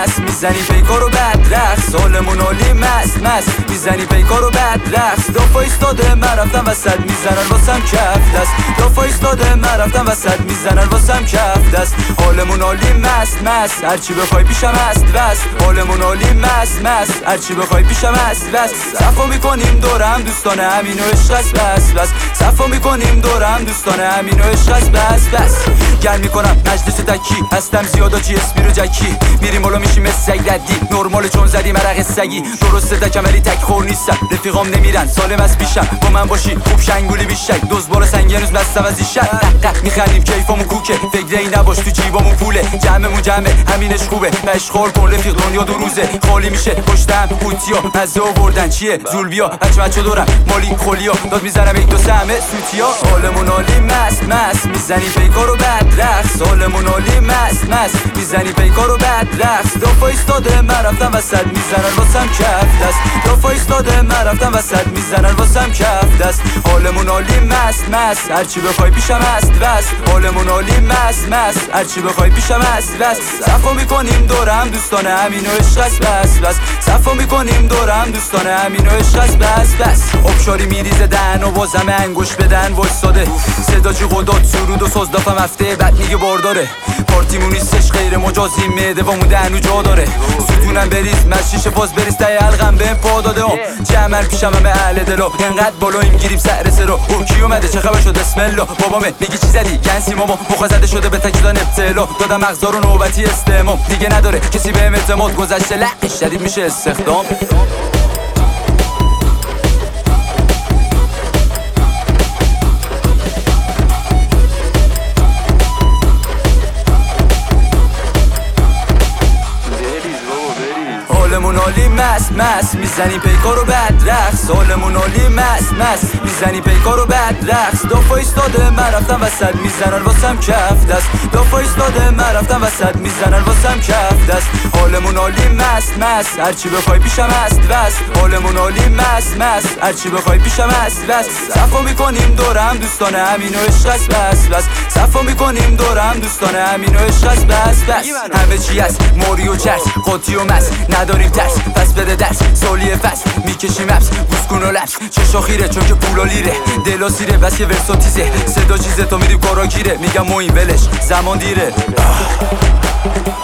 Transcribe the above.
مست میزنی پیکارو بد رقص حالمون عالی مست میزنی پیکارو بد رقص دافا ایستاده من رفتم وسط میزنن واسم کف دست دافا ایستاده من رفتم وسط میزنن واسم کف دست حالمون عالی مست هرچی بخوای پیشم هست بس حالمون عالی مست هرچی بخوای پیشم هست بس صفا میکنیم دورم دوستان همین و عشق است بس صفا میکنیم دورم دوستان همین و عشق است بس گل میکنم مجلس تکی هستم زیادا جی اسپی رو جکی میریم بالا میشیم سگ ردی نرمال چون زدیم عرق سگی درسته تکم ولی تک خور نیستم رفیقام نمیرن سالم از پیشم با من باشی خوب شنگولی بیشک دوز بار سنگ هنوز بستم از ایشک میخندیم کیفمون کوکه فکر این نباش تو جیبمون پوله جمعمون جمعه همینش خوبه مشغول کن رفیق دنیا دو روزه خالی میشه پشتم قوطیا مزه آوردن چیه زول بیا بچه دورم مالی خولیا داد میزنم یک دو سه همه سوتیا حالمون عالی مست میزنی پیکارو بد رقص حالمون عالی مست میزنی پیکارو بد رقص دافا ایستاده من رفتم وسط میزنن واسم کف دست دافا ایستاده من رفتم وسط میزنن واسم کف دست حالمون عالی مست هرچی بخوای پیشم هست بس حالمون عالی مست هرچی بخوای پیشم هست بس صفا میکنیم دورم دوستان همین و عشق است بس صفا میکنیم دورم دوستان همین و عشق است بس ابشاری میریزه دهن و بازم انگوش بدن وایساده صدا جی قدات سرود و ساز دافم هفته بعد میگه بارداره پارتیمون نیستش غیر مجازی معده و مدهنو جا داره ستونم بریز مشیش باز بریز تای حلقم به پا داده جمعن پیشم همه اهل دلا انقدر بالاییم گیریم سر سرا کی اومده چه خبر شد بسم الله بابامه میگه چی زدی گنسی ماما مخ زده شده به تکیدان ابتلا دادم مغزا رو نوبتی استمام دیگه نداره کسی بهم اعتماد گذشته لقش شدید میشه استخدام حالمون عالی مست میزنی پیکارو بد رقص حالمون عالی مست میزنی پیکارو بد رقص دافا ایستاده من رفتم وسط میزنن واسم کف دست دافا ایستاده من رفتم وسط میزنن واسم کف دست حالمون عالی مست هرچی بخوای پیشم هست بس حالمون عالی مست هرچی بخوای پیشم هست بس صفا میکنیم دورم دوستان همین و عشق است بس صفا میکنیم دورم دوستان همین و عشق است بس همه چی هست موری و چرس قاطی و مس نداریم ترس پس بده درس سالیه فصل میکشیم اپس گوز کن و لبس چشا خیره چون که پولا لیره دلا سیره بس که ورساتیزه صدا چیزه تا میریم کارا گیره میگم موین ولش زمان دیره